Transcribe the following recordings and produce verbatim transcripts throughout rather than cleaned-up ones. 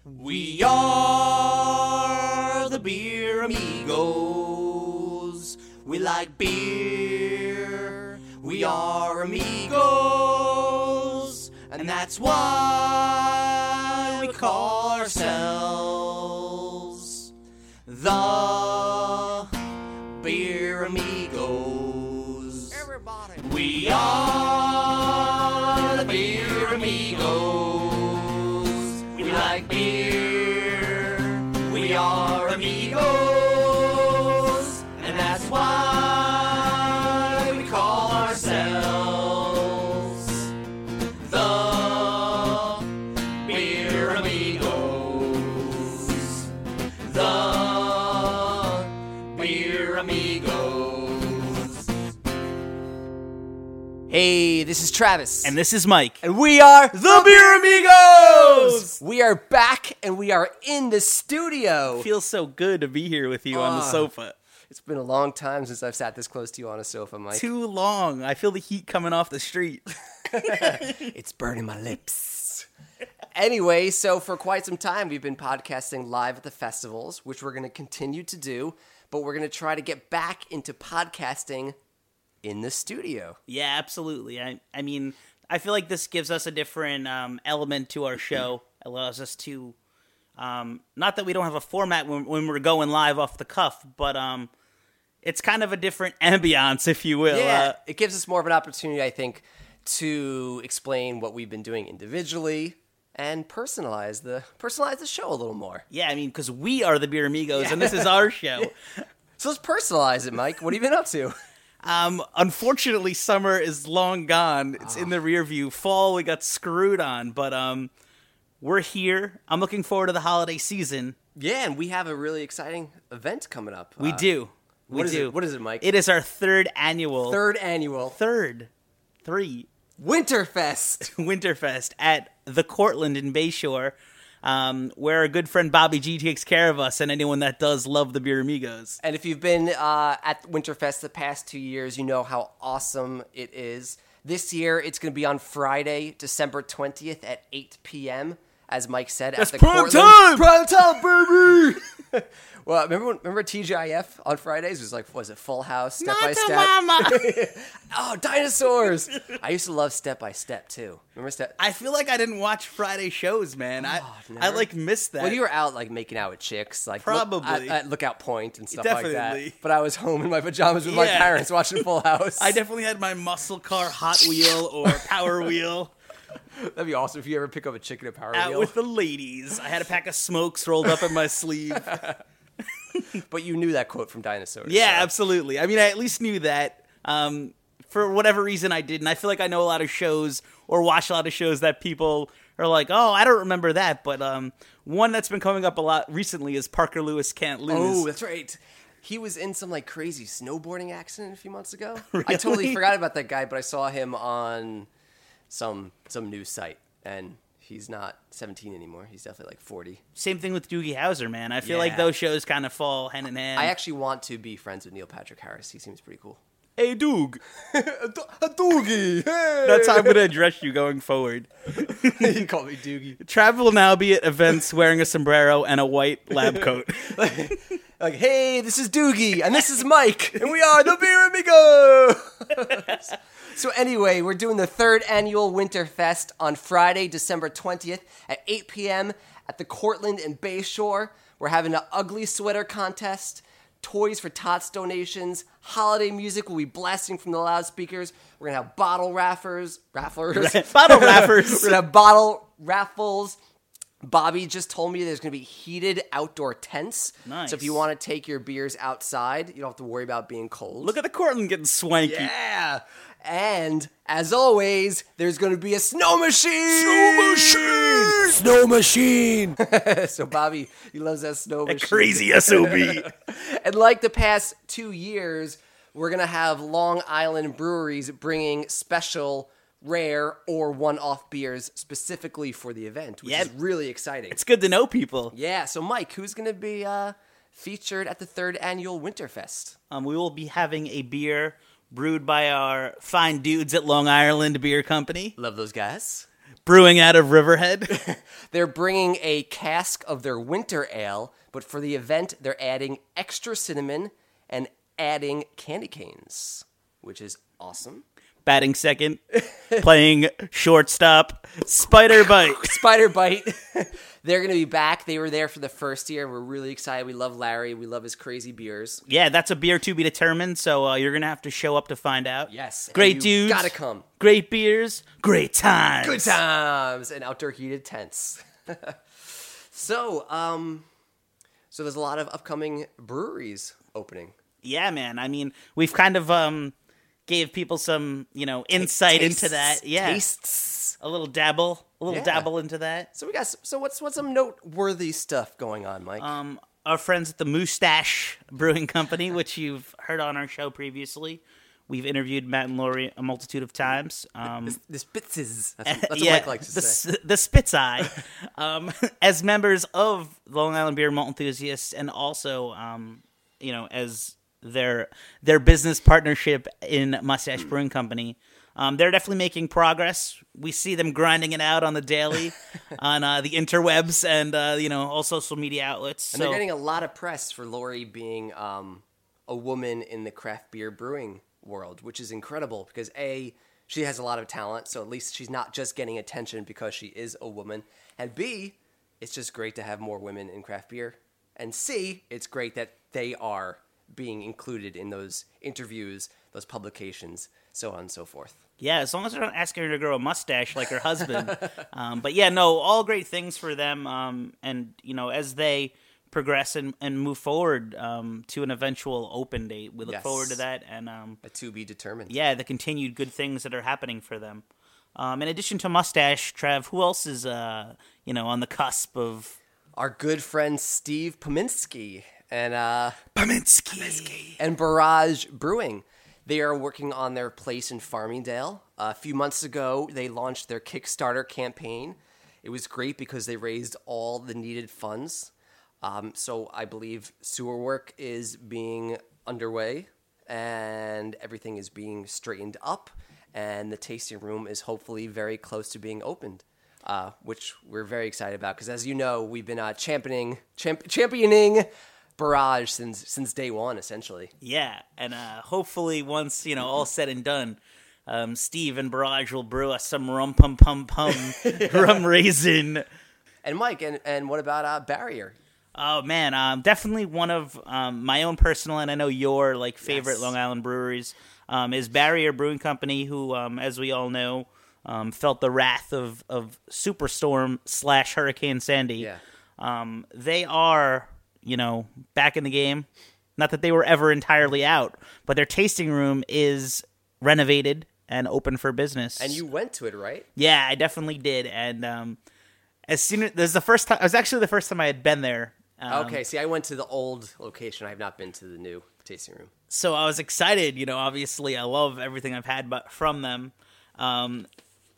We are the Beer Amigos. We like beer. We are amigos. And that's why we call ourselves the Beer Amigos. Everybody. We are the Beer Amigos. We like beer. We are amigos. And that's why we call ourselves the Beer Amigos. The Beer Amigos. Hey, this is Travis. And this is Mike. And we are The Beer Amigos! We are back and we are in the studio. It feels so good to be here with you on the Ah. sofa. It's been a long time since I've sat this close to you on a sofa, Mike. Too long. I feel the heat coming off the street. It's burning my lips. Anyway, so for quite some time, we've been podcasting live at the festivals, which we're going to continue to do, but we're going to try to get back into podcasting in the studio. Yeah, absolutely. I, I mean, I feel like this gives us a different um, element to our show. It allows us to, um, not that we don't have a format when, when we're going live off the cuff, but um, it's kind of a different ambiance, if you will. Yeah, Uh, it gives us more of an opportunity, I think, to explain what we've been doing individually and personalize the personalize the show a little more. yeah, I mean, because we are the Beer Amigos, Yeah. and this is our show. So let's personalize it, Mike. What have you been up to? Um, unfortunately, summer is long gone. It's in the rear view. Fall, we got screwed on, but um, we're here. I'm looking forward to the holiday season. Yeah, and we have a really exciting event coming up. We Uh, do. We what is do. it? What is it, Mike? It is our third annual. Third annual Third. Three. Winterfest. Winterfest at the Cortland in Bayshore, um, where our good friend Bobby G takes care of us and anyone that does love the Beer Amigos. And if you've been uh, at Winterfest the past two years, you know how awesome it is. This year, it's going to be on Friday, December twentieth at eight p.m., as Mike said, That's at the prime Cortland. time! Prime time, baby! Well, remember when, remember T G I F on Fridays? It was like, was it Full House, Step Not by the Step? mama. Oh, dinosaurs! I used to love Step by Step, too. Remember Step? I feel like I didn't watch Friday shows, man. I, Oh, I never? like missed that. Well, you were out, like, making out with chicks. like Probably. Look, at, at Lookout Point and stuff like Definitely. that. But I was home in my pajamas with my Yeah. parents watching Full House. I definitely had my muscle car Hot Wheel or Power Wheel That'd be awesome if you ever pick up a chicken at Power out Wheel. with the ladies. I had a pack of smokes rolled up in my sleeve. But you knew that quote from Dinosaurs. Yeah, so. absolutely. I mean, I at least knew that. Um, for whatever reason, I didn't. I feel like I know a lot of shows or watch a lot of shows that people are like, oh, I don't remember that. But um, one that's been coming up a lot recently is Parker Lewis Can't Lose. Oh, that's right. He was in some like crazy snowboarding accident a few months ago. I Really? totally forgot about that guy, but I saw him on some some news site, and he's not seventeen anymore. He's definitely like forty. Same thing with Doogie Howser, man. I feel Yeah. like those shows kind of fall hand in hand. I actually want to be friends with Neil Patrick Harris. He seems pretty cool. Hey, Doog. a doogie. Hey. That's how I'm going to address you going forward. He called me Doogie. Trav will now be at events wearing a sombrero and a white lab coat. Like, hey, this is Doogie, and this is Mike, and we are the Beer Amigos. So anyway, we're doing the third annual Winterfest on Friday, December twentieth at eight p.m. at the Cortland in Bayshore. We're having an ugly sweater contest, toys for Tots donations, holiday music will be blasting from the loudspeakers. We're going to have bottle raffers, rafflers. Bottle raffers. We're going to have bottle raffles. Bobby just told me there's going to be heated outdoor tents. Nice. So if you want to take your beers outside, you don't have to worry about being cold. Look at the Cortland getting swanky. Yeah. And, as always, there's going to be a snow machine! Snow machine! Snow machine! So Bobby, he loves that snow That machine. crazy S O B. And like the past two years, we're going to have Long Island breweries bringing special, rare, or one-off beers specifically for the event, which Yeah. is really exciting. It's good to know people. Yeah, so Mike, who's going to be uh, featured at the third annual Winterfest? Um, we will be having a beer brewed by our fine dudes at Long Island Beer Company. Love those guys. brewing out of Riverhead. They're bringing a cask of their winter ale, but for the event, they're adding extra cinnamon and adding candy canes, which is awesome. Batting second, playing shortstop, Spider Bite. Spider Bite. They're going to be back. They were there for the first year. We're really excited. We love Larry. We love his crazy beers. Yeah, that's a beer to be determined, so uh, you're going to have to show up to find out. Yes. Great dudes. Gotta come. Great beers. Great times. Good times. And outdoor heated tents. so, um, so there's a lot of upcoming breweries opening. Yeah, man. I mean, we've kind of um gave people some, you know, insight Tastes. into that. Yeah. Tastes. A little dabble. A little Yeah. dabble into that. So we got, so what's, what's some noteworthy stuff going on, Mike? Um, our friends at the Moustache Brewing Company, which you've heard on our show previously. We've interviewed Matt and Lori a multitude of times. Um, the, the Spitzes. That's, that's what yeah, Mike likes to the, say. s- the Spitzeye, um, as members of Long Island Beer Malt Enthusiasts, and also, um, you know, as their their business partnership in Mustache Brewing Company. Um, they're definitely making progress. We see them grinding it out on the daily, on uh, the interwebs and uh, you know, all social media outlets. And So they're getting a lot of press for Lori being um, a woman in the craft beer brewing world, which is incredible because A, she has a lot of talent, so at least she's not just getting attention because she is a woman. And B, it's just great to have more women in craft beer. And C, it's great that they are being included in those interviews, those publications, so on and so forth. yeah, as long as they're not asking her to grow a mustache like her husband. um, but yeah, no, all great things for them. Um, and you know, as they progress and, and move forward um, to an eventual open date, we look Yes. forward to that. And um, A to be determined. yeah, the continued good things that are happening for them. Um, in addition to Mustache, Trav, who else is uh, you know, on the cusp of Our good friend Steve Pominski and uh, Pominski? and Barrage Brewing. They are working on their place in Farmingdale. Uh, a few months ago, they launched their Kickstarter campaign. It was great because they raised all the needed funds. Um, so I believe sewer work is being underway and everything is being straightened up. And the tasting room is hopefully very close to being opened, uh, which we're very excited about. Because as you know, we've been uh, championing, champ- championing Barrage since since day one, essentially. Yeah, and uh, hopefully once, you know, all said and done, um, Steve and Barrage will brew us some rum pum pum pum rum raisin. And Mike, and, and what about uh, Barrier? Oh man, um, definitely one of um, my own personal, and I know your like favorite Yes. Long Island breweries um, is Barrier Brewing Company, who, um, as we all know, um, felt the wrath of of Superstorm slash Hurricane Sandy. Yeah. Um, they are, you know, back in the game. Not that they were ever entirely out, but their tasting room is renovated and open for business. And you went to it, right? Yeah, I definitely did. And um, as soon as this is the first time, it was actually the first time I had been there. Um, Okay, see, I went to the old location. I have not been to the new tasting room. So I was excited. You know, obviously, I love everything I've had bu- from them. Um,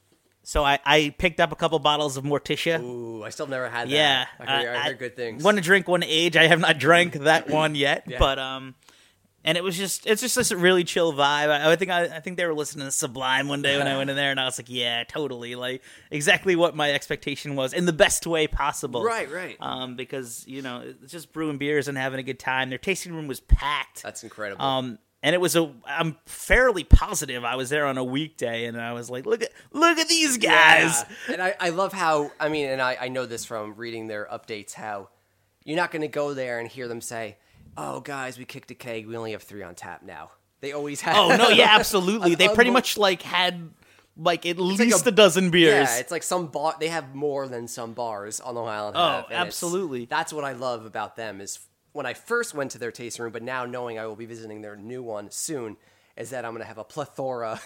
so I, I picked up a couple bottles of Morticia. Ooh, I still never had that. Yeah, I heard, uh, I heard good things. One to drink, one to age. I have not drank that one yet, Yeah. but um, and it was just it's just this really chill vibe. I, I think I, I think they were listening to Sublime one day when I went in there, and I was like, yeah, totally, like exactly what my expectation was in the best way possible. Right, right. Um, because you know it's just brewing beers and having a good time. Their tasting room was packed. That's incredible. Um, and it was a. I'm fairly positive I was there on a weekday, and I was like, look at look at these guys. Yeah. And I, I love how, I mean, and I, I know this from reading their updates, how you're not going to go there and hear them say, oh, guys, we kicked a keg. We only have three on tap now. They always have. Oh no, yeah, absolutely. They pretty Unbel- much like had like at like least a- a, dozen beers. Yeah, it's like some bar. They have more than some bars on Long Island. Oh, have, and it's- absolutely. That's what I love about them is when I first went to their tasting room, but now knowing I will be visiting their new one soon, is that I'm going to have a plethora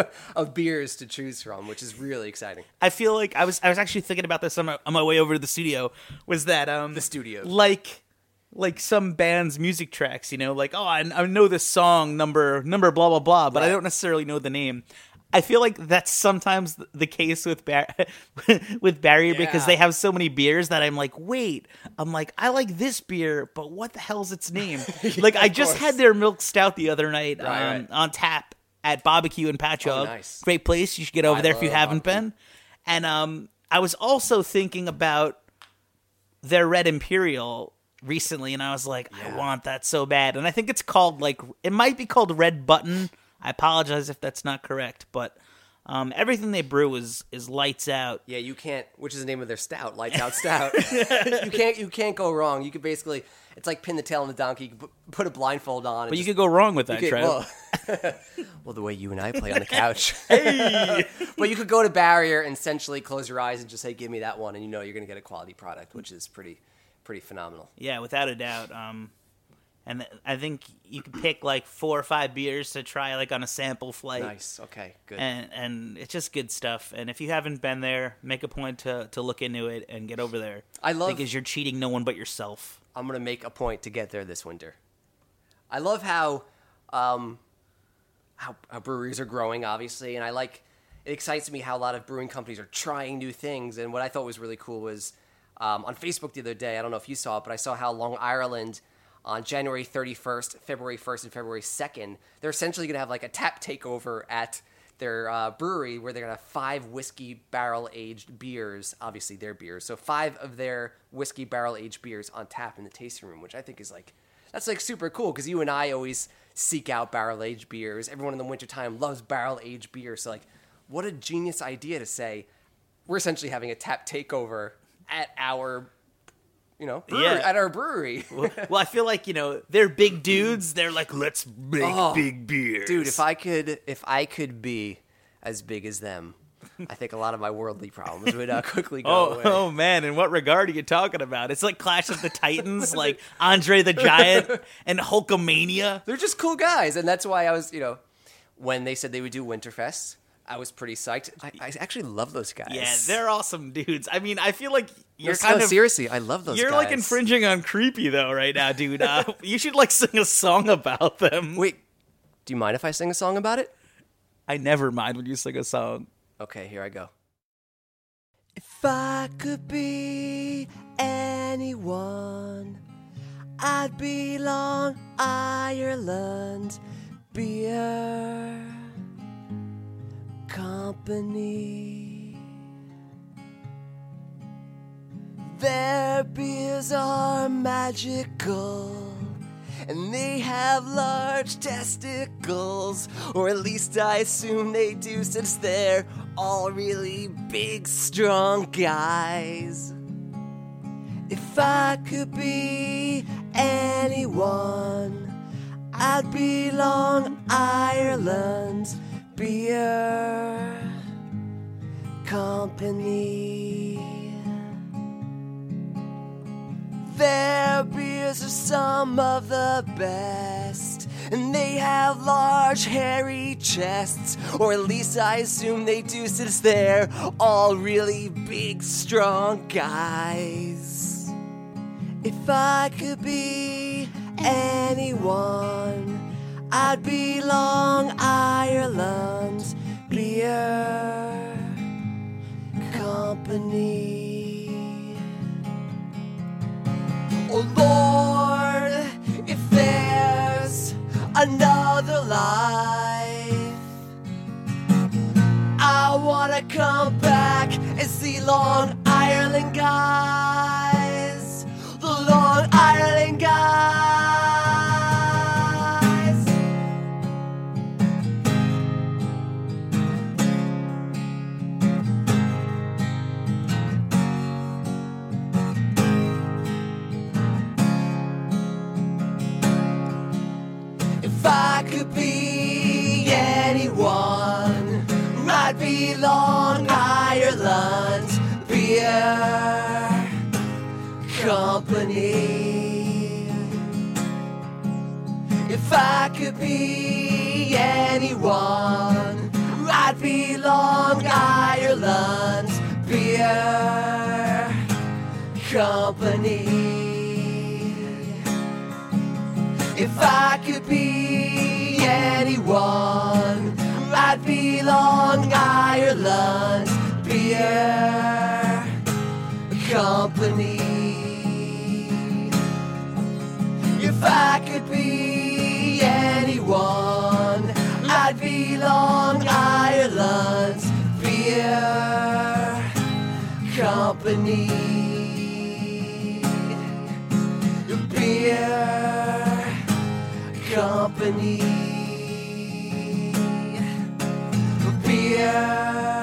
of beers to choose from, which is really exciting. I feel like I was I was actually thinking about this on my, on my way over to the studio. Was that um The studio. like like some band's music tracks? You know, like oh I, I know this song number number blah blah blah, but I Right. don't necessarily know the name. I feel like that's sometimes the case with Bar- with Barrier because Yeah. they have so many beers that I'm like, wait, I'm like, I like this beer, but what the hell's its name? like, I of just course. had their milk stout the other night Right, um, right. on tap at Barbecue in Patchogue. Oh, nice. Great place. You should get over I there if you love haven't barbecue. been. And um, I was also thinking about their Red Imperial recently, and I was like, Yeah. I want that so bad. And I think it's called, like, it might be called Red Button. I apologize if that's not correct, but um, everything they brew is is lights out. Yeah, you can't. Which is the name of their stout, Lights Out Stout. you can't. You can't go wrong. You could basically. It's like pin the tail on the donkey. You could put a blindfold on. And But you just, could go wrong with that, you could- Trev. well, well, the way you and I play on the couch. Hey. But you could go to Barrier and essentially close your eyes and just say, "Give me that one," and you know you're going to get a quality product, which is pretty, pretty phenomenal. Yeah, without a doubt. Um, and th- I think you could pick like four or five beers to try like on a sample flight. Nice. Okay. Good. And and it's just good stuff. And if you haven't been there, make a point to, to look into it and get over there. I love- because you're cheating no one but yourself. I'm going to make a point to get there this winter. I love how, um, how, how breweries are growing, obviously, and I like, it excites me how a lot of brewing companies are trying new things, and what I thought was really cool was, um, on Facebook the other day, I don't know if you saw it, but I saw how Long Ireland, on January thirty-first, February first, and February second, they're essentially going to have like a tap takeover at their uh, brewery where they're going to have five whiskey barrel-aged beers, obviously their beers, so five of their whiskey barrel-aged beers on tap in the tasting room, which I think is like, that's like super cool, because you and I always seek out barrel-aged beers. Everyone in the wintertime loves barrel-aged beer, so like, what a genius idea to say, we're essentially having a tap takeover at our, you know, brewery, Yeah. at our brewery. Well, I feel like, you know, they're big dudes. They're like, let's make Oh, big beers. Dude, if I could, if I could be as big as them, I think a lot of my worldly problems would uh, quickly go Oh, away. oh man, in what regard are you talking about? It's like Clash of the Titans, like Andre the Giant and Hulkamania. They're just cool guys, and that's why I was, you know, when they said they would do Winterfest, I was pretty psyched. I, I actually love those guys. Yeah, they're awesome dudes. I mean, I feel like you're No, kind no, of seriously, I love those You're guys. like infringing on creepy though right now, dude. Uh, you should like sing a song about them. Wait, do you mind if I sing a song about it? I never mind when you sing a song. Okay, here I go. If I could be anyone, I'd be Long Ireland Beer Company. Their beers are magical, and they have large testicles, or at least I assume they do, since they're all really big, strong guys. If I could be anyone, I'd be Long Ireland Beer Company. Their beers are some of the best, and they have large hairy chests, or at least I assume they do, since they're all really big, strong guys. If I could be anyone, I'd be Long Ireland Beer Company. Oh Lord, if there's another life, I wanna come back and see Long Ireland guys, the Long Ireland guys. If I could be anyone, I'd be Long Ireland Beer Company. If I could be anyone, I'd be Long Ireland Beer Company. If I could be anyone, I'd be Long Ireland Beer Company. If I could be anyone, I'd be Long Ireland Beer company. Beer company. Beer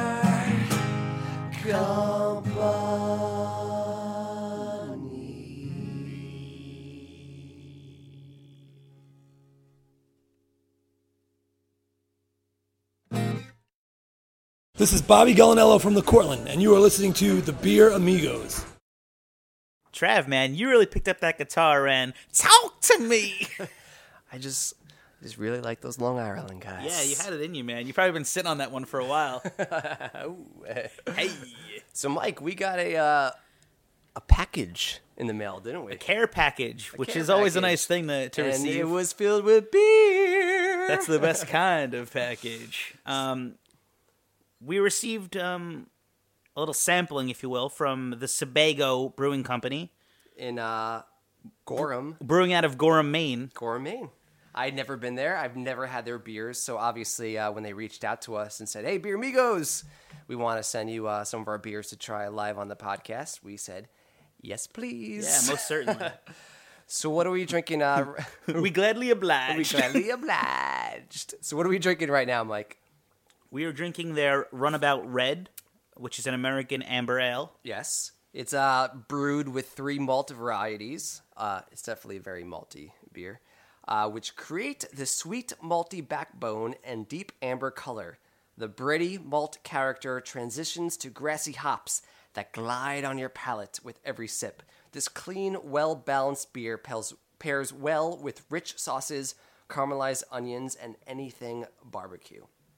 This is Bobby Gallinello from the Cortland, and you are listening to the Beer Amigos. Trav, man, you really picked up that guitar and talk to me. I just, just really like those Long Island guys. Yeah, you had it in you, man. You've probably been sitting on that one for a while. Ooh, eh. Hey, So, Mike, we got a uh, a package in the mail, didn't we? a care package, which care is always a package. nice thing to, to and receive. it was filled with beer. That's the best kind of package. Um, we received um, a little sampling, if you will, from the Sebago Brewing Company, in uh, Gorham, brewing out of Gorham, Maine. Gorham, Maine. I'd never been there. I've never had their beers. So obviously, uh, when they reached out to us and said, "Hey, Beer Amigos, we want to send you uh, some of our beers to try live on the podcast," we said, "Yes, please." Yeah, most certainly. So what are we drinking? Uh, we gladly oblige. we gladly obliged. So what are we drinking right now, Mike? We are drinking their Runabout Red, which is an American amber ale. Yes. It's uh, brewed with three malt varieties. Uh, it's definitely a very malty beer, uh, which create the sweet malty backbone and deep amber color. The bready malt character transitions to grassy hops that glide on your palate with every sip. This clean, well-balanced beer pairs, pairs well with rich sauces, caramelized onions, and anything barbecue.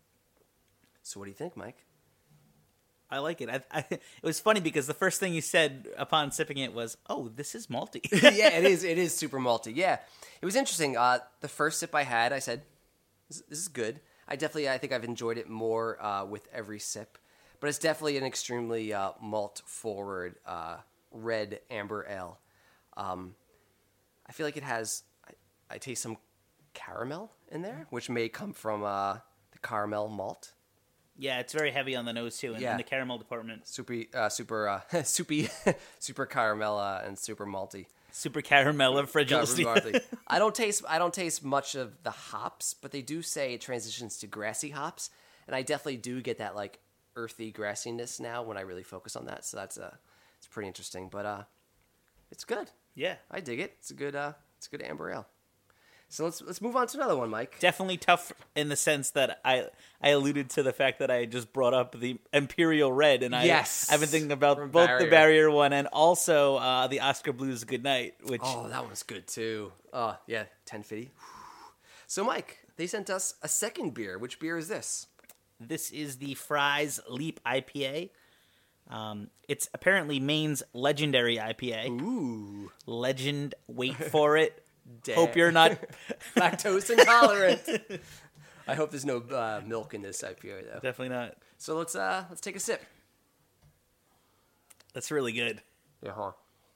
So what do you think, Mike? I like it. I, I, it was funny because the first thing you said upon sipping it was, "Oh, this is malty." Yeah, it is. It is super malty. Yeah, it was interesting. Uh, the first sip I had, I said, "This, this is good." I definitely, I think I've enjoyed it more uh, with every sip, but it's definitely an extremely uh, malt-forward uh, red amber ale. Um, I feel like it has. I, I taste some caramel in there, which may come from uh, the caramel malt. Yeah, it's very heavy on the nose too, in, Yeah. in the caramel department. Super, uh, super, uh, soupy, super caramel uh, and super malty. Super caramel of fragility. Garden I don't taste. I don't taste much of the hops, but they do say it transitions to grassy hops, and I definitely do get that like earthy grassiness now when I really focus on that. So that's uh, it's pretty interesting. But uh, it's good. Yeah, I dig it. It's a good. Uh, it's a good amber ale. So let's let's move on to another one, Mike. definitely tough in the sense that I I alluded to the fact that I just brought up the Imperial Red, and I Yes. I've been thinking about From both Barrier. the Barrier one and also uh, the Oscar Blues Goodnight, which Oh, that one's good too. Oh yeah, ten fifty. So Mike, they sent us a second beer. Which beer is this? this is the Fry's Leap I P A. Um, it's apparently Maine's legendary I P A. Ooh, Legend, wait for it. Damn. Hope you're not. Lactose intolerant. I hope there's no uh, milk in this I P A though. Definitely not. So let's uh let's take a sip. That's really good. Yeah, huh?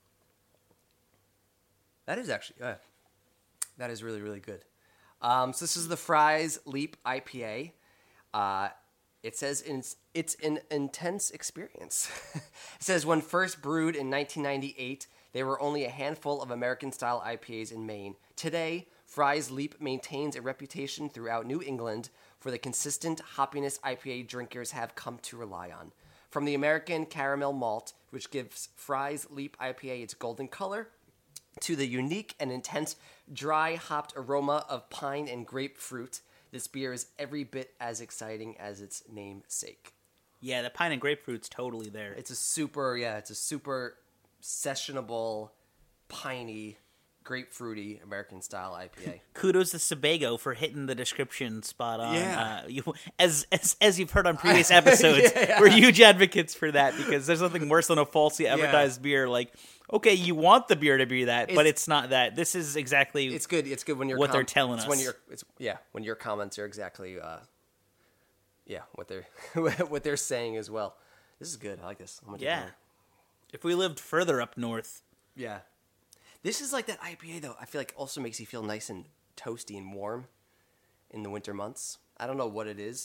That is actually uh, that is really really good. Um, so this is the Fry's Leap I P A. Uh, it says it's, it's an intense experience. It says when first brewed in nineteen ninety-eight, there were only a handful of American-style I P As in Maine. Today, Fry's Leap maintains a reputation throughout New England for the consistent hoppiness I P A drinkers have come to rely on. From the American caramel malt, which gives Fry's Leap I P A its golden color, to the unique and intense dry hopped aroma of pine and grapefruit, this beer is every bit as exciting as its namesake. Yeah, the pine and grapefruit's totally there. It's a super, yeah, it's a super sessionable, piney, grapefruity American style I P A. Kudos to Sebago for hitting the description spot on. Yeah. Uh, you, as, as as you've heard on previous episodes, Yeah. we're huge advocates for that because there's nothing worse than a falsely advertised beer. Like, okay, you want the beer to be that, but It's- it's not that. This is exactly. It's good. It's good when you're What they're telling it's us. When you're, it's, yeah, when your comments are exactly, uh, yeah, what they're what they're saying as well. This is good. I like this. I'm gonna take yeah. one. If we lived further up north, Yeah. This is like that I P A, though. I feel like also makes you feel nice and toasty and warm in the winter months. I don't know what it is.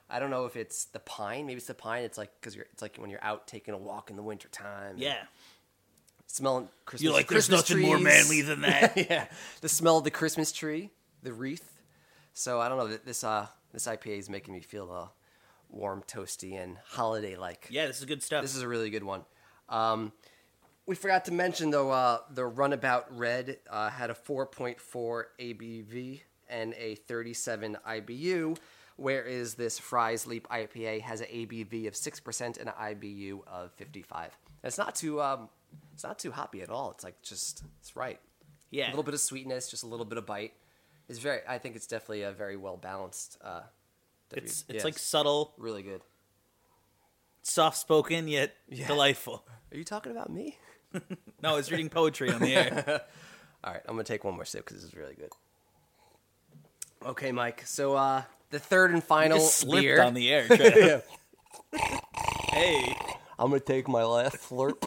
I don't know if it's the pine. Maybe it's the pine. It's like because you're. It's like when you're out taking a walk in the wintertime. Yeah. Smelling Christmas. You're like, there's Christmas nothing more trees. manly than that. Yeah. The smell of the Christmas tree, the wreath. So I don't know. This uh this I P A is making me feel uh, warm, toasty, and holiday like. Yeah, this is good stuff. This is a really good one. Um, we forgot to mention though uh, the Runabout Red uh, had a four point four A B V and a thirty-seven I B U, whereas this Fry's Leap I P A has an A B V of six percent and an I B U of fifty-five. And it's not too um, it's not too hoppy at all. It's like just it's right. Yeah. A little bit of sweetness, just a little bit of bite. It's very. I think it's definitely a very well balanced. Uh, It's yeah, it's like subtle, really good. soft spoken yet Yeah. delightful. Are you talking about me? No, I was reading poetry on the air. All right, I'm gonna take one more sip because this is really good. Okay, Mike. So uh, the third and final Just slipped beer. on the air. Try to- Hey, I'm gonna take my last slurp.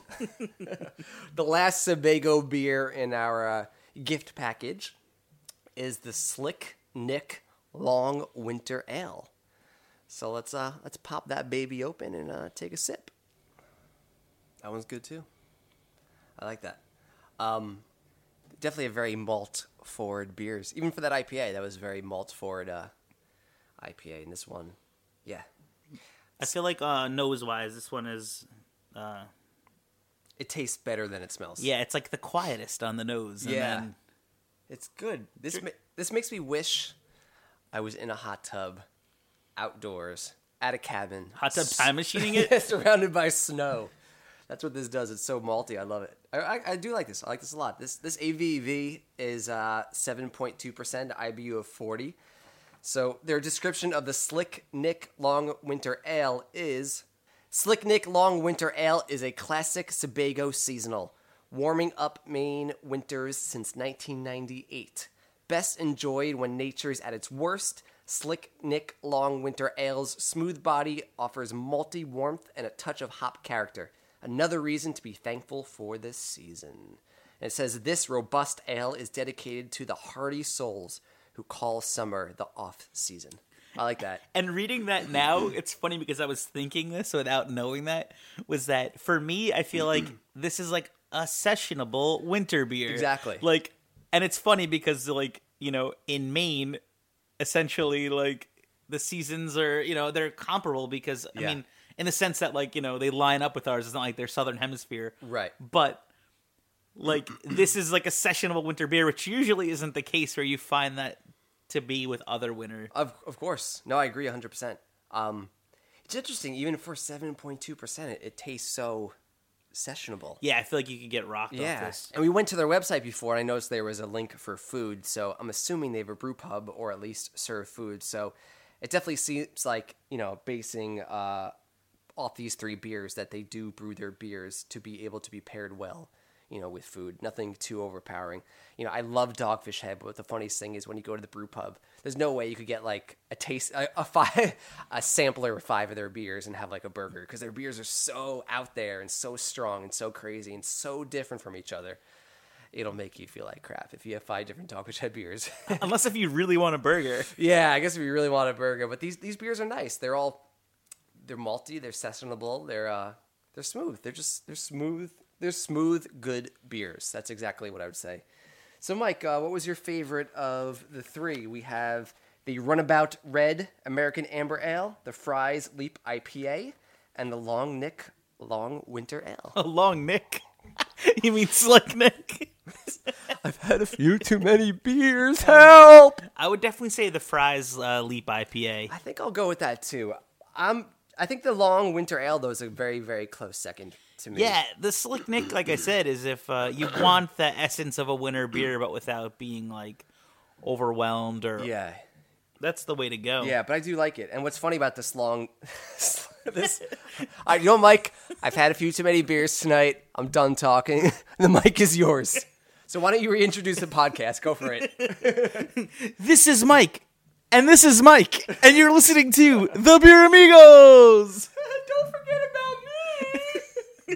The last Sebago beer in our uh, gift package is the Slick Nick Long Winter Ale. So let's uh let's pop that baby open and uh, take a sip. That one's good too. I like that. Um, definitely a very malt forward beers. Even for that I P A, that was very malt forward uh, I P A. And this one, yeah, I feel like uh, nose wise, this one is. Uh, it tastes better than it smells. yeah, it's like the quietest on the nose. And Yeah. then, It's good. This ma- this makes me wish I was in a hot tub, outdoors, at a cabin. hot tub s- time machining it. surrounded by snow. That's what this does. It's so malty. I love it. I, I, I do like this. I like this a lot. This this A B V is uh, seven point two percent, I B U of forty. So their description of the Slick Nick Long Winter Ale is... Slick Nick Long Winter Ale is a classic Sebago seasonal, warming up Maine winters since nineteen ninety-eight. Best enjoyed when nature's at its worst, Slick Nick Long Winter Ale's smooth body offers malty warmth and a touch of hop character. Another reason to be thankful for this season. And it says this robust ale is dedicated to the hardy souls who call summer the off season. I like that. And reading that now, it's funny because I was thinking this without knowing that, was that for me, I feel like this is like a sessionable winter beer. Exactly. Like, and it's funny because, like, you know, in Maine, essentially, like, the seasons are, you know, they're comparable because, I Yeah. mean, in the sense that, like, you know, they line up with ours. It's not like they're Southern Hemisphere. Right. But, like, this is like a sessionable winter beer, which usually isn't the case where you find that to be with other winter. Of of course. No, I agree one hundred percent. Um, it's interesting, even for seven point two percent, it, it tastes so sessionable. Yeah, I feel like you could get rocked off Yeah. this. And we went to their website before, and I noticed there was a link for food, so I'm assuming they have a brew pub or at least serve food. So it definitely seems like, you know, basing uh, off these three beers that they do brew their beers to be able to be paired well, you know, with food. Nothing too overpowering. You know, I love Dogfish Head, but the funniest thing is when you go to the brew pub, there's no way you could get like a taste, a, a five, a sampler of five of their beers and have like a burger because their beers are so out there and so strong and so crazy and so different from each other. It'll make you feel like crap if you have five different Dogfish Head beers. Unless if you really want a burger. Yeah, I guess if you really want a burger, but these these beers are nice. They're all they're malty, they're sessionable, they're uh they're smooth. They're just they're smooth. They're smooth, good beers. That's exactly what I would say. So, Mike, uh, what was your favorite of the three? We have the Runabout Red American Amber Ale, the Fry's Leap I P A, and the Long Nick Long Winter Ale. A long Nick. You mean Slick Nick? I've had a few too many beers. Help! I would definitely say the Fry's uh, Leap I P A. I think I'll go with that too. I'm. I think the Long Winter Ale though is a very, very close second to me. Yeah, the Slick Nick, like I said, is if uh, you want the essence of a winter beer, but without being like overwhelmed or Yeah. that's the way to go. Yeah, but I do like it. And what's funny about this long, this, I, you know, Mike, I've had a few too many beers tonight. I'm done talking. The mic is yours. So why don't you reintroduce the podcast? Go for it. This is Mike, and this is Mike, and you're listening to The Beer Amigos. Don't forget about me.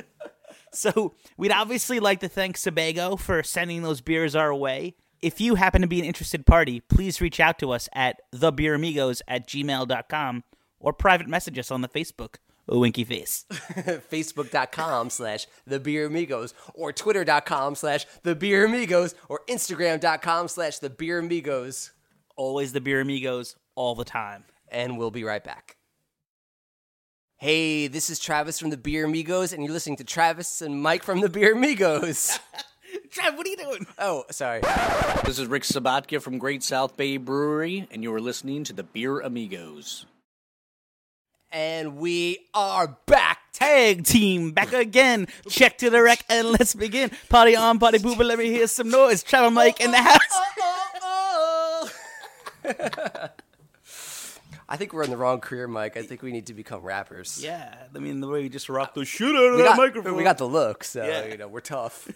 So we'd obviously like to thank Sebago for sending those beers our way. If you happen to be an interested party, please reach out to us at thebeeramigos at gmail dot com or private message us on the Facebook. A winky face. Facebook.com slash The Beer Amigos, or Twitter.com slash The Beer Amigos, or Instagram.com slash The Beer Amigos. Always the Beer Amigos, all the time. And we'll be right back. Hey, this is Travis from The Beer Amigos, and you're listening to Travis and Mike from The Beer Amigos. Trav, what are you doing? Oh, sorry. This is Rick Sabatka from Great South Bay Brewery, and you are listening to the Beer Amigos. And we are back. Tag team back again. Check to the rec and let's begin. Party on, party boober, let me hear some noise. Travel Mike in the house. Oh, oh, oh. I think we're in the wrong career, Mike. I think we need to become rappers. Yeah, I mean, the way you just rock the shit out of we that got, microphone. We got the look, so, Yeah. you know, we're tough.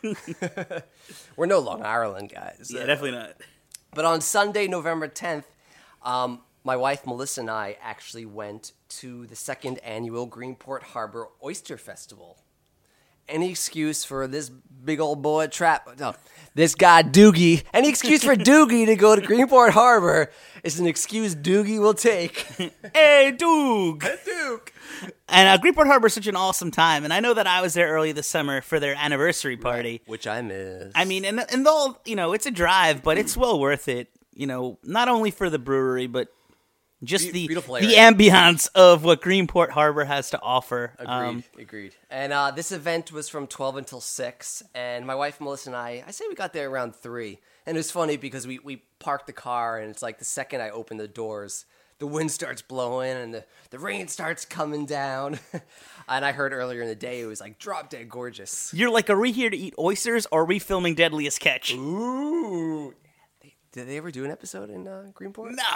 We're no Long Ireland guys. Yeah, definitely not. But on Sunday, November tenth, um, my wife, Melissa, and I actually went to the second annual Greenport Harbor Oyster Festival. Any excuse for this big old boy trap, no, this guy Doogie, any excuse for Doogie to go to Greenport Harbor is an excuse Doogie will take. Hey, Duke. Duke. And uh, Greenport Harbor is such an awesome time, and I know that I was there early this summer for their anniversary party. Which I miss. I mean, and and though, you know, it's a drive, but it's well worth it. You know, not only for the brewery, but just Be- the beautiful the area. ambiance of what Greenport Harbor has to offer. Agreed, Um, agreed. And uh, this event was from twelve until six, and my wife, Melissa, and I, I say we got there around three. And it was funny because we, we parked the car, and it's like the second I open the doors, the wind starts blowing, and the, the rain starts coming down. And I heard earlier in the day, it was like drop dead gorgeous. You're like, are we here to eat oysters, or are we filming Deadliest Catch? Ooh. Did they ever do an episode in uh, Greenport? No.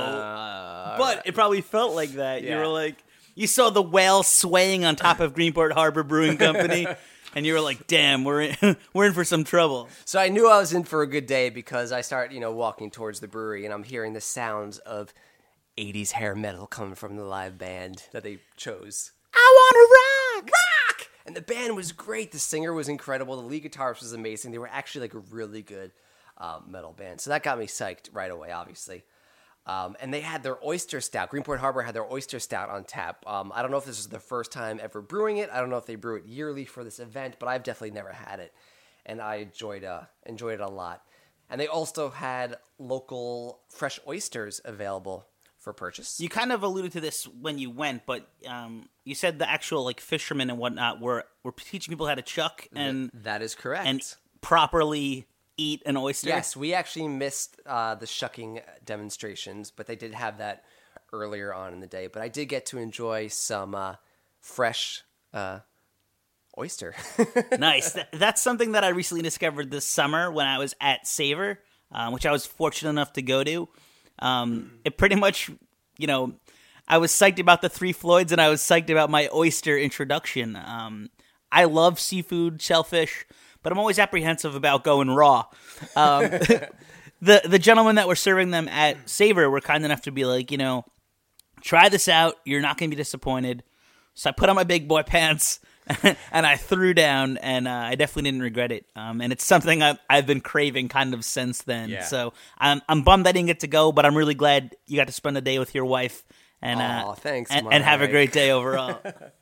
Uh, But it probably felt like that. You Yeah. were like, you saw the whale swaying on top of Greenport Harbor Brewing Company, and you were like, damn, we're in, we're in for some trouble. So I knew I was in for a good day because I start, you know, walking towards the brewery, and I'm hearing the sounds of eighties hair metal coming from the live band that they chose. I want to rock! Rock! And the band was great. The singer was incredible. The lead guitarist was amazing. They were actually like a really good uh, metal band. So that got me psyched right away, obviously. Um, and they had their oyster stout. Greenport Harbor had their oyster stout on tap. Um, I don't know if this is the first time ever brewing it. I don't know if they brew it yearly for this event, but I've definitely never had it. And I enjoyed uh, enjoyed it a lot. And they also had local fresh oysters available for purchase. You kind of alluded to this when you went, but um, you said the actual like fishermen and whatnot were, were teaching people how to chuck and That is correct. and properly eat an oyster. Yes, we actually missed uh, the shucking demonstrations, but they did have that earlier on in the day. But I did get to enjoy some uh, fresh uh, oyster. Nice. That, that's something that I recently discovered this summer when I was at Savor, um, which I was fortunate enough to go to. Um, it pretty much, you know, I was psyched about the Three Floyds and I was psyched about my oyster introduction. Um, I love seafood, shellfish, but I'm always apprehensive about going raw. Um, the the gentlemen that were serving them at Savor were kind enough to be like, you know, try this out. You're not going to be disappointed. So I put on my big boy pants and I threw down, and uh, I definitely didn't regret it. Um, and it's something I've, I've been craving kind of since then. Yeah. So I'm I'm bummed I didn't get to go, but I'm really glad you got to spend a day with your wife and Aw, uh, thanks, and, and have a Mike. great day overall.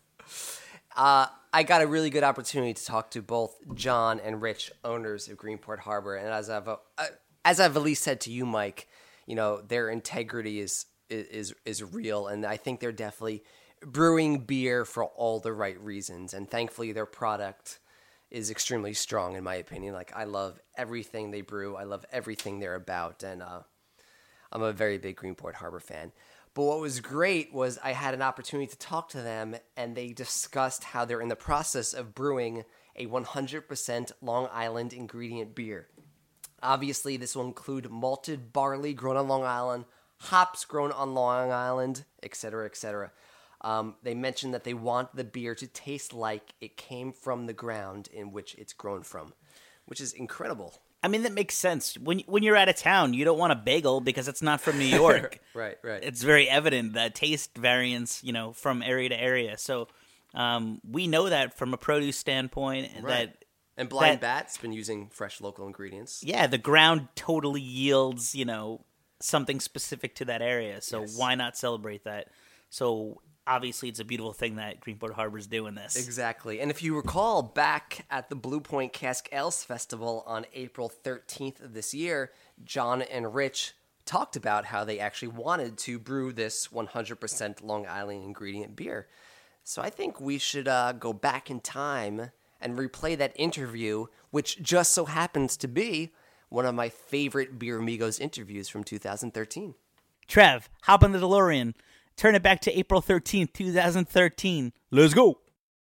uh, I got a really good opportunity to talk to both John and Rich, owners of Greenport Harbor. And as I've uh, as I've at least said to you, Mike, you know, their integrity is is is real, and I think they're definitely brewing beer for all the right reasons. And thankfully, their product is extremely strong, in my opinion. Like, I love everything they brew. I love everything they're about, and uh, I'm a very big Greenport Harbor fan. But what was great was I had an opportunity to talk to them, and they discussed how they're in the process of brewing a one hundred percent Long Island ingredient beer. Obviously, this will include malted barley grown on Long Island, hops grown on Long Island, et cetera, et cetera. Um, they mentioned that they want the beer to taste like it came from the ground in which it's grown from, which is incredible. I mean, that makes sense. When when you're out of town, you don't want a bagel because it's not from New York. Right, right. It's very evident that taste variance, you know, from area to area. So um, we know that from a produce standpoint. Right. That And Blind that- Bat's been using fresh local ingredients. yeah, the ground totally yields, you know, something specific to that area. So Yes. why not celebrate that? So obviously, it's a beautiful thing that Greenport Harbor's doing this. Exactly. And if you recall, back at the Blue Point Cask Ales Festival on April thirteenth of this year, John and Rich talked about how they actually wanted to brew this one hundred percent Long Island ingredient beer. So I think we should uh, go back in time and replay that interview, which just so happens to be one of my favorite Beer Amigos interviews from two thousand thirteen. Trev, hop on the DeLorean. Turn it back to April thirteenth, twenty thirteen. Let's go.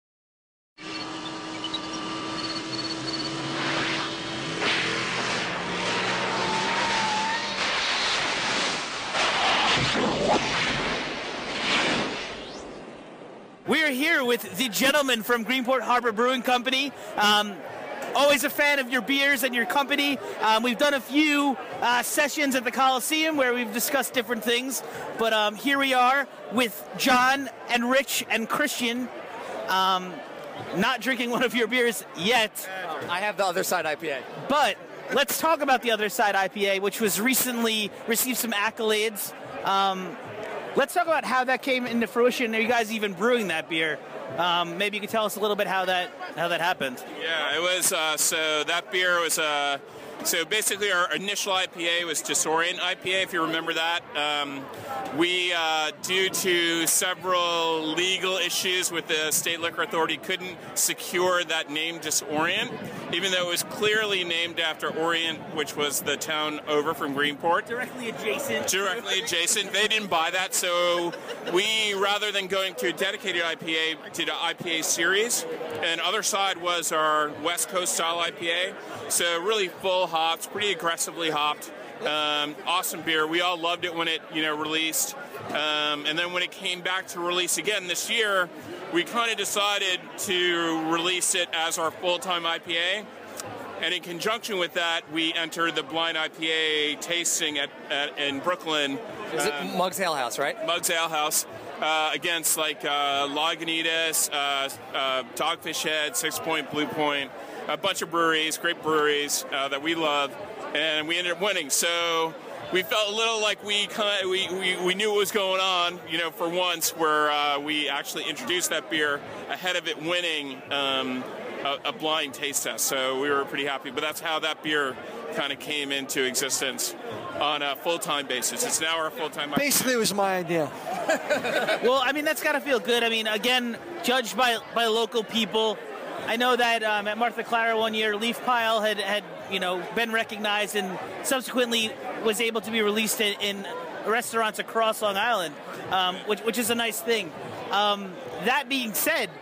We're here with the gentleman from Greenport Harbor Brewing Company. Um, always a fan of your beers and your company. Um, we've done a few uh, sessions at the Coliseum where we've discussed different things. But um, here we are with John and Rich and Christian. Um, not drinking one of your beers yet. I have the Other Side I P A. But let's talk about the Other Side I P A, which was recently received some accolades. Um, let's talk about how that came into fruition. Are you guys even brewing that beer? Um, maybe you could tell us a little bit how that how that happened. Yeah, it was, uh, so that beer was, uh, so basically our initial I P A was Disorient I P A, if you remember that. Um, we, uh, due to several legal issues with the State Liquor Authority, couldn't secure that name Disorient, even though it was clearly named after Orient, which was the town over from Greenport. Directly adjacent. Directly adjacent. They didn't buy that, so we, rather than going to a dedicated I P A, did an I P A series. And Other Side was our West Coast style I P A. So really full hops, pretty aggressively hopped. Um, awesome beer. We all loved it when it, you know, released. Um, and then when it came back to release again this year, we kind of decided to release it as our full-time I P A. And in conjunction with that, we entered the blind I P A tasting at, at in Brooklyn. Is it um, Muggs Ale House, right? Muggs Ale House. Uh, against like uh, Lagunitas, uh, uh, Dogfish Head, Six Point, Blue Point, a bunch of breweries, great breweries uh, that we love, and we ended up winning. So we felt a little like we kind of, we, we, we knew what was going on, you know, for once, where uh, we actually introduced that beer ahead of it winning um, a, a blind taste test. So we were pretty happy. But that's how that beer kind of came into existence on a full-time basis. It's now our full-time. Basically, it was my idea. Well, I mean, that's got to feel good. I mean, again, judged by by local people. I know that um, at Martha Clara one year, Leaf Pile had, had, you know, been recognized and subsequently was able to be released in, in restaurants across Long Island, um, which, which is a nice thing. Um, that being said,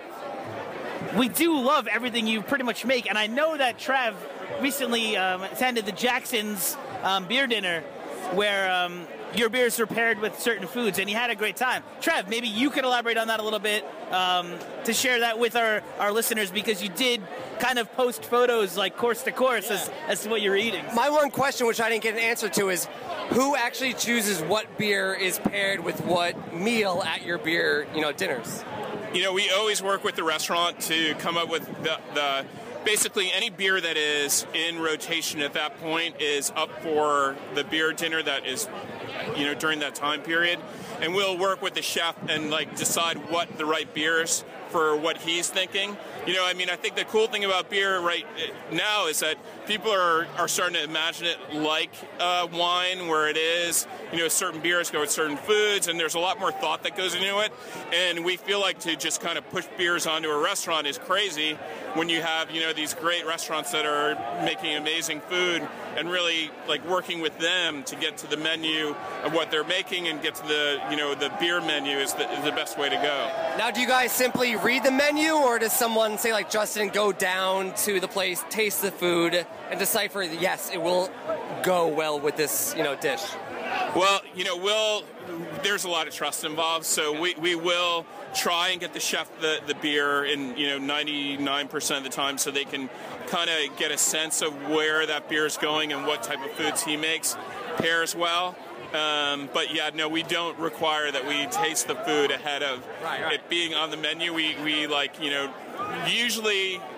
we do love everything you pretty much make, and I know that Trav recently um, attended the Jackson's um, beer dinner where um, your beers are paired with certain foods, and he had a great time. Trev, maybe you could elaborate on that a little bit um, to share that with our, our listeners, because you did kind of post photos like course to course as, as to what you're eating. My one question, which I didn't get an answer to, is who actually chooses what beer is paired with what meal at your beer, you know, dinners? You know, we always work with the restaurant to come up with the, the basically any beer that is in rotation at that point is up for the beer dinner that is, you know, during that time period. And we'll work with the chef and, like, decide what the right beer is for what he's thinking. You know, I mean, I think the cool thing about beer right now is that people are, are starting to imagine it like uh, wine, where it is, you know, certain beers go with certain foods, and there's a lot more thought that goes into it. And we feel like to just kind of push beers onto a restaurant is crazy when you have, you know, these great restaurants that are making amazing food and really, like, working with them to get to the menu of what they're making and get to the, you know, the beer menu is the, is the best way to go. Now, do you guys simply read the menu, or does someone, say like Justin, go down to the place, taste the food, and decipher, yes, it will go well with this, you know, dish? Well, you know, we'll, there's a lot of trust involved, so we, we will try and get the chef the, the beer in, you know, ninety-nine percent of the time, so they can kind of get a sense of where that beer is going and what type of foods he makes pairs well. Um, but yeah, no, we don't require that we taste the food ahead of right, right. it being on the menu. We, we like, you know, usually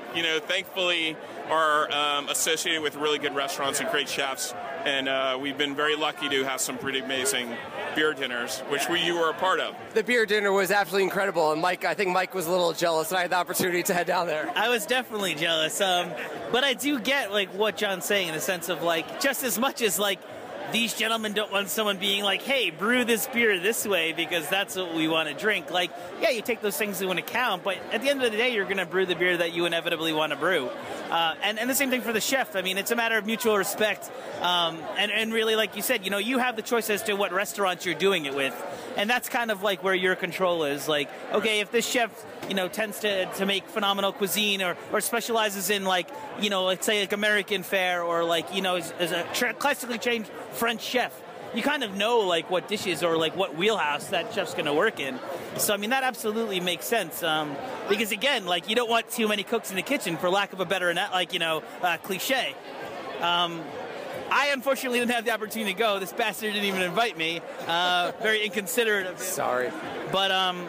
you know, thankfully are um, associated with really good restaurants and great chefs. And uh, we've been very lucky to have some pretty amazing beer dinners, which we, you were a part of. The beer dinner was absolutely incredible, and Mike, I think Mike was a little jealous, and I had the opportunity to head down there. I was definitely jealous, um, but I do get like what John's saying in the sense of like just as much as like these gentlemen don't want someone being like, hey, brew this beer this way because that's what we want to drink. Like, yeah, you take those things into account, but at the end of the day, you're going to brew the beer that you inevitably want to brew. Uh, and, and the same thing for the chef. I mean, it's a matter of mutual respect. Um, and, and really, like you said, you know, you have the choice as to what restaurants you're doing it with. And that's kind of like where your control is. Like, okay, if this chef, you know, tends to, to make phenomenal cuisine or, or specializes in, like, you know, let's say like American fare or like, you know, is, is a tra- classically trained French chef, you kind of know like what dishes or like what wheelhouse that chef's going to work in. So I mean that absolutely makes sense um, because again, like you don't want too many cooks in the kitchen, for lack of a better like you know uh, cliche. Um, I unfortunately didn't have the opportunity to go. This bastard didn't even invite me. Uh, very inconsiderate of him. Sorry, but um,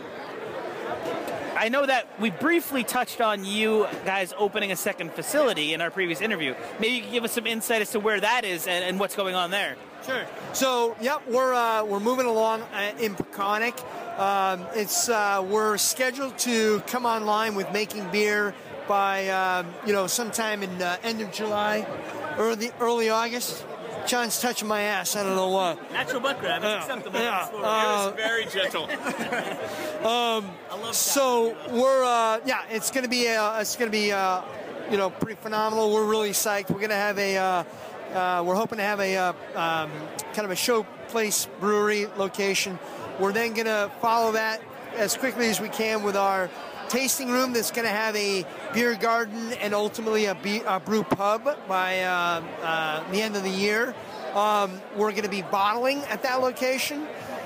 I know that we briefly touched on you guys opening a second facility in our previous interview. Maybe you could give us some insight as to where that is and, and what's going on there. Sure. So, yep, we're uh, we're moving along uh, in Peconic. Um, it's uh, we're scheduled to come online with making beer by um, you know sometime in uh, end of July, early early August. John's touching my ass. I don't know why. Natural butt grab. It's Yeah. acceptable. Yeah. It's Uh, Very gentle. Um, so we're uh, yeah, it's gonna be uh, it's gonna be uh, you know pretty phenomenal. We're really psyched. We're gonna have a uh, uh, we're hoping to have a uh, um, kind of a showplace brewery location. We're then gonna follow that as quickly as we can with our tasting room that's going to have a beer garden and ultimately a, be- a brew pub by uh, uh, the end of the year. Um, we're going to be bottling at that location.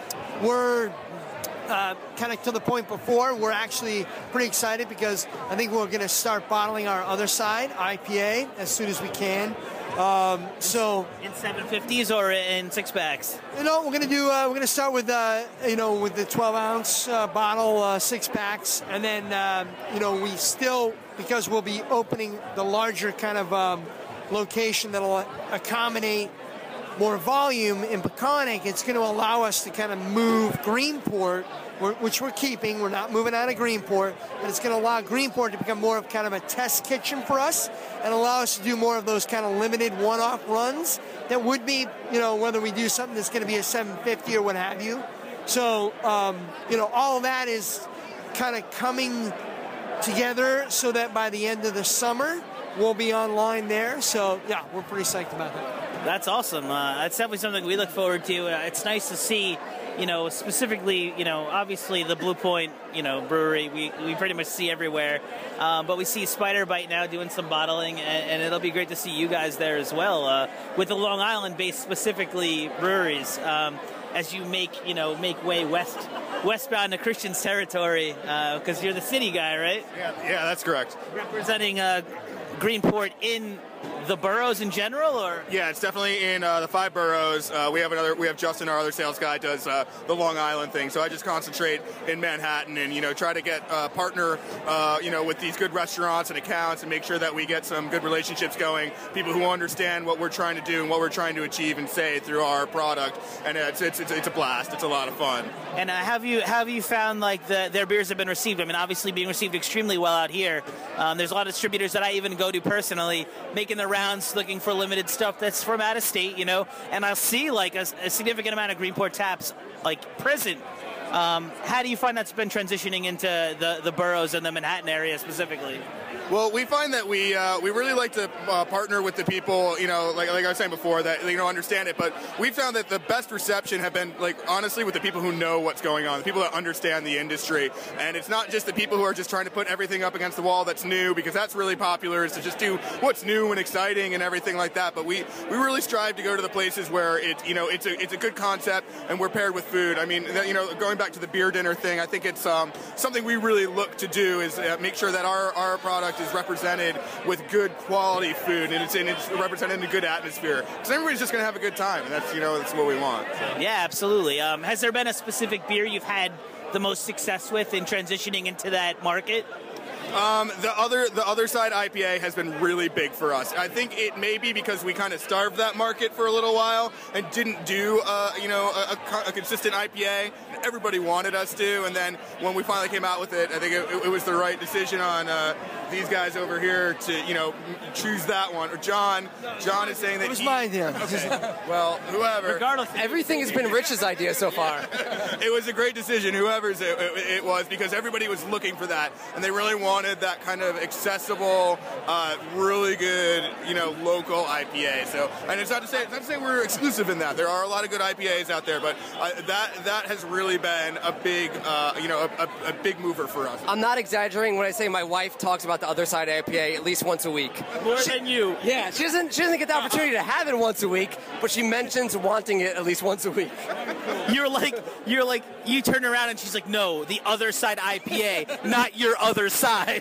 We're uh, kind of to the point before, we're actually pretty excited because I think we're going to start bottling our other side, I P A, as soon as we can. Um, so in seven fifties or in six packs? You know, we're gonna do. Uh, we're gonna start with uh, you know with the twelve ounce uh, bottle, uh, six packs, and then um, you know we still, because we'll be opening the larger kind of um, location that'll accommodate more volume in Peconic. It's going to allow us to kind of move Greenport, which we're keeping. We're not moving out of Greenport, but it's going to allow Greenport to become more of kind of a test kitchen for us and allow us to do more of those kind of limited one-off runs that would be, you know, whether we do something that's going to be a seven fifty or what have you. So, um, you know, all of that is kind of coming together so that by the end of the summer, we'll be online there. So, yeah, we're pretty psyched about that. That's awesome. Uh, that's definitely something we look forward to. Uh, it's nice to see, you know, specifically, you know, obviously the Blue Point, you know, brewery, we, we pretty much see everywhere. Um, but we see Spider Bite now doing some bottling, and, and it'll be great to see you guys there as well, uh, with the Long Island-based specifically breweries, um, as you make, you know, make way west, westbound to Christian's territory, because uh, you're the city guy, right? Yeah, yeah, that's correct. Representing uh, Greenport in the boroughs in general, or yeah, it's definitely in uh, the five boroughs. Uh, we have another. We have Justin, our other sales guy, does uh, the Long Island thing. So I just concentrate in Manhattan and you know try to get uh, partner uh, you know with these good restaurants and accounts and make sure that we get some good relationships going. People who understand what we're trying to do and what we're trying to achieve and say through our product. And it's it's it's, it's a blast. It's a lot of fun. And uh, have you have you found like the, their beers have been received? I mean, obviously being received extremely well out here. Um, there's a lot of distributors that I even go to personally, making the rounds looking for limited stuff that's from out of state, you know, and I'll see like a, a significant amount of Greenport taps like present. Um, how do you find that's been transitioning into the, the boroughs and the Manhattan area specifically? Well, we find that we uh, we really like to uh, partner with the people, you know, like, like I was saying before, that you know understand it. But we found that the best reception have been, like, honestly, with the people who know what's going on, the people that understand the industry. And it's not just the people who are just trying to put everything up against the wall that's new, because that's really popular, is to just do what's new and exciting and everything like that. But we, we really strive to go to the places where it, you know, it's a it's a good concept and we're paired with food. I mean, you know, going back to the beer dinner thing, I think it's um, something we really look to do is uh, make sure that our, our product is represented with good quality food and it's, and it's represented in a good atmosphere, because everybody's just going to have a good time, and that's, you know, that's what we want. Yeah, absolutely. Um, has there been a specific beer you've had the most success with in transitioning into that market? Um, the other the other side I P A has been really big for us. I think it may be because we kind of starved that market for a little while and didn't do uh, you know a, a, a consistent I P A. Everybody wanted us to, and then when we finally came out with it, I think it, it was the right decision on uh, these guys over here to you know choose that one. Or John, John is saying that It was he, my idea. Okay. Well, whoever. Regardless, Everything has been Rich's idea so far. It was a great decision, whoever's it, it, it was, because everybody was looking for that, and they really wanted that kind of accessible, uh, really good, you know, local I P A. So, and it's not to say it's not to say we're exclusive in that. There are a lot of good I P As out there, but uh, that that has really been a big, uh, you know, a, a, a big mover for us. I'm not exaggerating when I say my wife talks about the other side I P A at least once a week. more than you. Yeah, she doesn't she doesn't get the opportunity to have it once a week, but she mentions wanting it at least once a week. You're like, you're like, you turn around and she's like, no, the other side I P A, not your other side.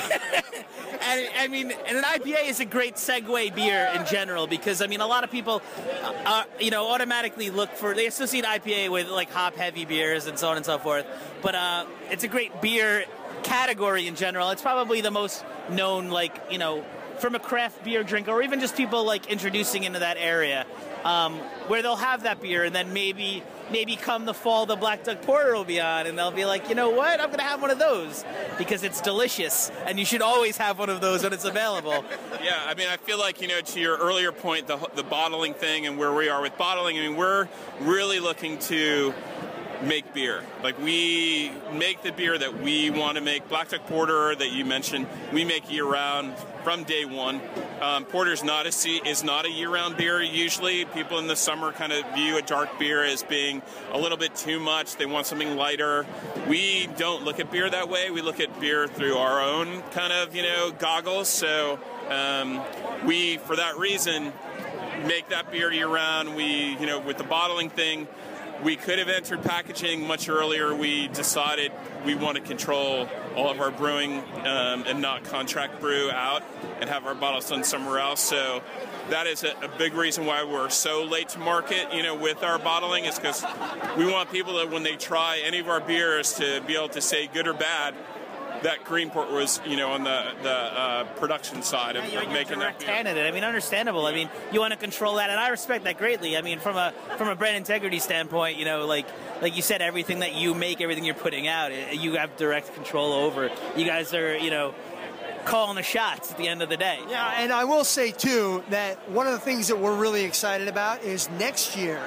And I mean, and an I P A is a great segue beer in general because I mean, a lot of people, uh, you know, automatically look for they associate I P A with like hop-heavy beers and so on and so forth. But uh, it's a great beer category in general. It's probably the most known, like you know, from a craft beer drinker or even just people like introducing into that area, um, where they'll have that beer and then maybe. Maybe come the fall, the Black Duck Porter will be on, and they'll be like, you know what, I'm going to have one of those because it's delicious, and you should always have one of those when it's available. Yeah, I mean, I feel like, you know, to your earlier point, the the bottling thing and where we are with bottling, I mean, we're really looking to make beer. Like, we make the beer that we want to make. Black Duck Porter that you mentioned, we make year-round from day one. Um, Porter's not a sea, is not a year-round beer usually. People in the summer kind of view a dark beer as being a little bit too much. They want something lighter. We don't look at beer that way. We look at beer through our own kind of, you know, goggles. So um, we, for that reason, make that beer year-round. We, you know, with the bottling thing, we could have entered packaging much earlier. We decided we want to control all of our brewing um, and not contract brew out and have our bottles done somewhere else. So that is a, a big reason why we're so late to market, you know, with our bottling is because we want people that when they try any of our beers to be able to say good or bad that Greenport was, you know, on the the uh, production side of, You're of making that direct beer. hand at it. I mean, understandable. I mean, you want to control that, and I respect that greatly. I mean, from a from a brand integrity standpoint, you know, like like you said, everything that you make, everything you're putting out, it, you have direct control over. You guys are, you know, calling the shots at the end of the day. Yeah, and I will say, too, that one of the things that we're really excited about is next year,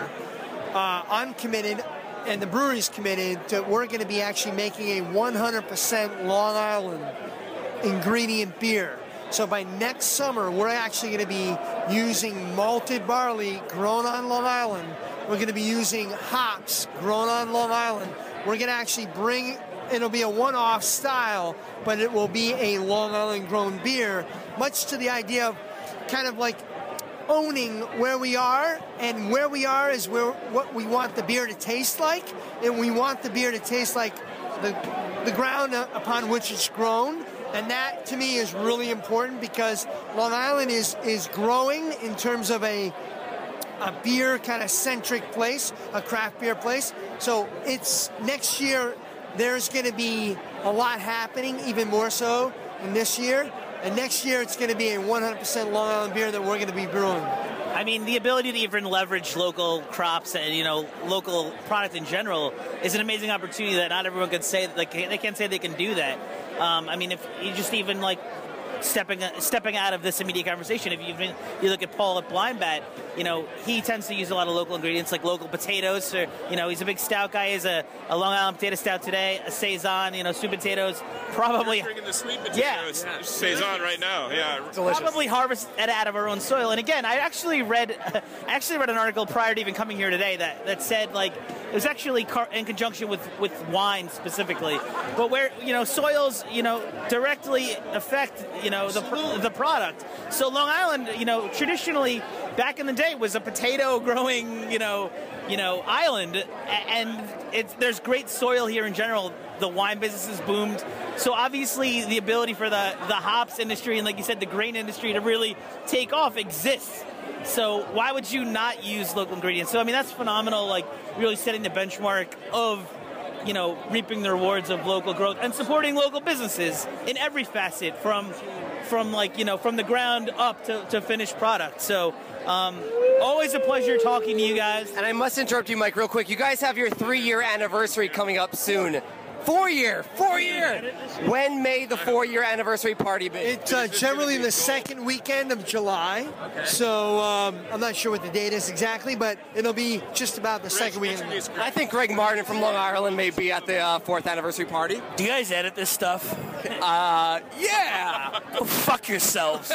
uh, I'm committed, and the brewery's committed, to we're going to be actually making a one hundred percent Long Island ingredient beer. So by next summer, we're actually going to be using malted barley grown on Long Island. We're going to be using hops grown on Long Island. We're going to actually bring, it'll be a one-off style, but it will be a Long Island grown beer, much to the idea of kind of like owning where we are, and where we are is where what we want the beer to taste like, and we want the beer to taste like the the ground upon which it's grown. And that, to me, is really important because Long Island is is growing in terms of a a beer kind of centric place, a craft beer place. So it's next year. There's going to be a lot happening, even more so than this year. And next year, it's going to be a one hundred percent Long Island beer that we're going to be brewing. I mean, the ability to even leverage local crops and, you know, local product in general is an amazing opportunity that not everyone can say, like, they can't say they can do that. Um, I mean, if you just even, like, stepping stepping out of this immediate conversation, if you even you look at Paul at Blind Bat, you know, he tends to use a lot of local ingredients like local potatoes. Or, you know, he's a big stout guy. He's a, a Long Island potato stout today, a Saison, you know, sweet potatoes. Probably We're drinking the sweet potatoes. Yeah. Yeah. Saison right now. Yeah. Delicious. Probably harvest it out of our own soil. And again, I actually read, I actually read an article prior to even coming here today that, that said like it was actually car- in conjunction with, with wine specifically, but where you know soils you know directly affect you know the the product. So Long Island, you know, traditionally back in the day was a potato growing you know you know island, and it's there's great soil here in general. The wine business has boomed. So obviously the ability for the, the hops industry and like you said, the grain industry to really take off exists. So why would you not use local ingredients? So I mean, that's phenomenal, like really setting the benchmark of you know, reaping the rewards of local growth and supporting local businesses in every facet, from, from like, you know, from the ground up to, to finished product. So, um, always a pleasure talking to you guys. And I must interrupt you, Mike, real quick. You guys have your three-year anniversary coming up soon. Four-year, four-year. When may the four-year anniversary party be? It's uh, generally the second weekend of July. Okay. So um, I'm not sure what the date is exactly, but it'll be just about the second weekend. I think Greg Martin from Long Island may be at the uh, fourth anniversary party. Do you guys edit this stuff? Uh, yeah. Go fuck yourselves.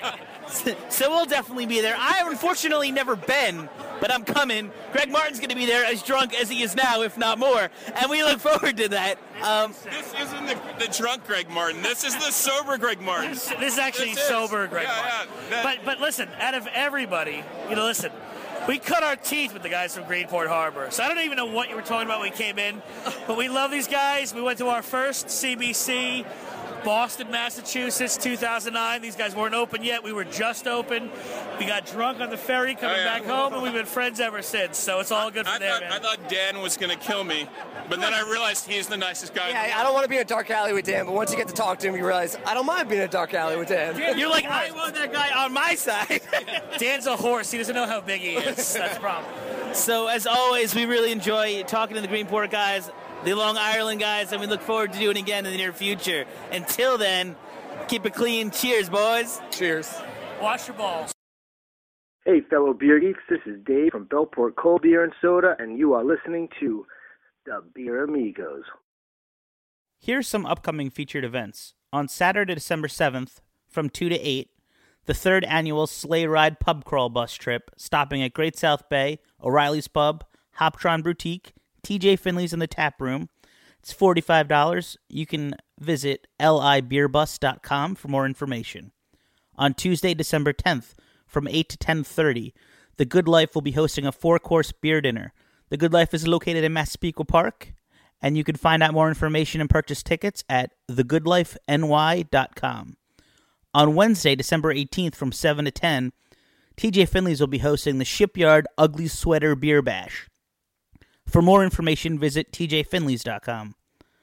So we'll definitely be there. I have unfortunately never been, but I'm coming. Greg Martin's going to be there, as drunk as he is now, if not more, and we look forward to that. Um, this isn't the, the drunk Greg Martin. This is the sober Greg Martin. This, this is actually this sober is. Greg yeah, Martin. Yeah, but but listen, out of everybody, you know, listen, we cut our teeth with the guys from Greenport Harbor. So I don't even know what you were talking about when we came in, but we love these guys. We went to our first C B C. Boston, Massachusetts, two thousand nine. These guys weren't open yet. We were just open. We got drunk on the ferry coming oh, yeah. back home, and we've been friends ever since. So it's all good for I, I them, thought, man. I thought Dan was going to kill me, but then I realized he's the nicest guy. Yeah, I don't want to be in a dark alley with Dan, but once you get to talk to him, you realize, I don't mind being in a dark alley with Dan. You're like, I want that guy on my side. Dan's a horse. He doesn't know how big he is. That's the problem. So, as always, we really enjoy talking to the Greenport guys, the Long Ireland guys, and we look forward to doing it again in the near future. Until then, keep it clean. Cheers, boys. Cheers. Wash your balls. Hey, fellow beer geeks, this is Dave from Bellport Cold Beer and Soda, and you are listening to the Beer Amigos. Here's some upcoming featured events. On Saturday, December seventh, from two to eight, the third annual Sleigh Ride Pub Crawl Bus Trip, stopping at Great South Bay, O'Reilly's Pub, Hoptron Boutique, T J Finley's in the Tap Room. It's forty-five dollars. You can visit L I beer bus dot com for more information. On Tuesday, December tenth, from eight to ten thirty, The Good Life will be hosting a four-course beer dinner. The Good Life is located in Massapequa Park, and you can find out more information and purchase tickets at the good life N Y dot com. On Wednesday, December eighteenth, from seven to ten, T J Finley's will be hosting the Shipyard Ugly Sweater Beer Bash. For more information, visit T J Finleys dot com.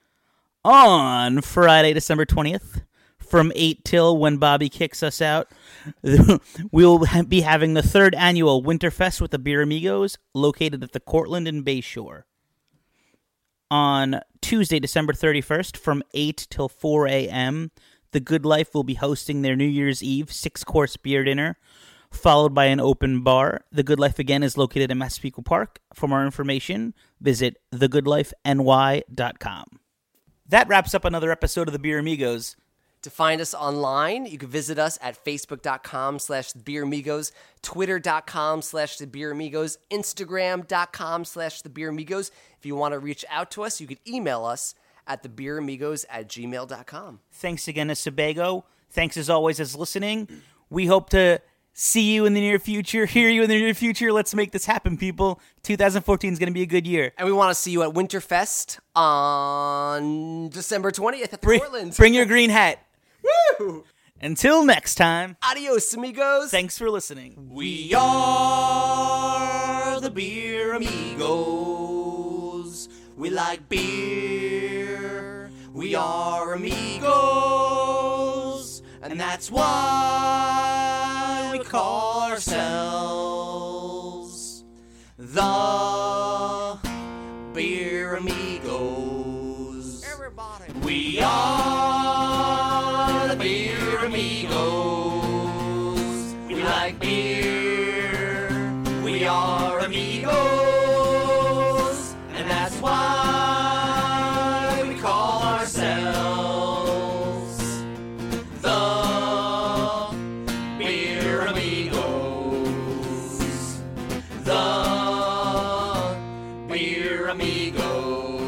On Friday, December twentieth, from eight till when Bobby kicks us out, we'll be having the third annual Winterfest with the Beer Amigos, located at the Cortland and Bayshore. On Tuesday, December thirty-first, from eight till four a.m., The Good Life will be hosting their New Year's Eve six-course beer dinner, followed by an open bar. The Good Life, again, is located in Massapequa Park. For more information, visit the good life N Y dot com. That wraps up another episode of the Beer Amigos. To find us online, you can visit us at facebook.com slash the Beer Amigos, twitter.com slash the Beer Amigos, instagram.com slash the Beer Amigos. If you want to reach out to us, you can email us at the beer amigos at gmail dot com. Thanks again to Sebago. Thanks as always as listening. We hope to see you in the near future, hear you in the near future. Let's make this happen, people. twenty fourteen is going to be a good year. And we want to see you at Winterfest on December twentieth at the Bring, Portland. bring your green hat. Woo! Until next time. Adios, amigos. Thanks for listening. We are the Beer Amigos. We like beer. We are amigos. And that's why we call ourselves the Beer Amigos. Everybody. We are the Beer Amigos. We like beer. We are amigos. And that's why we call ourselves the Beer Amigos. The Beer Amigos.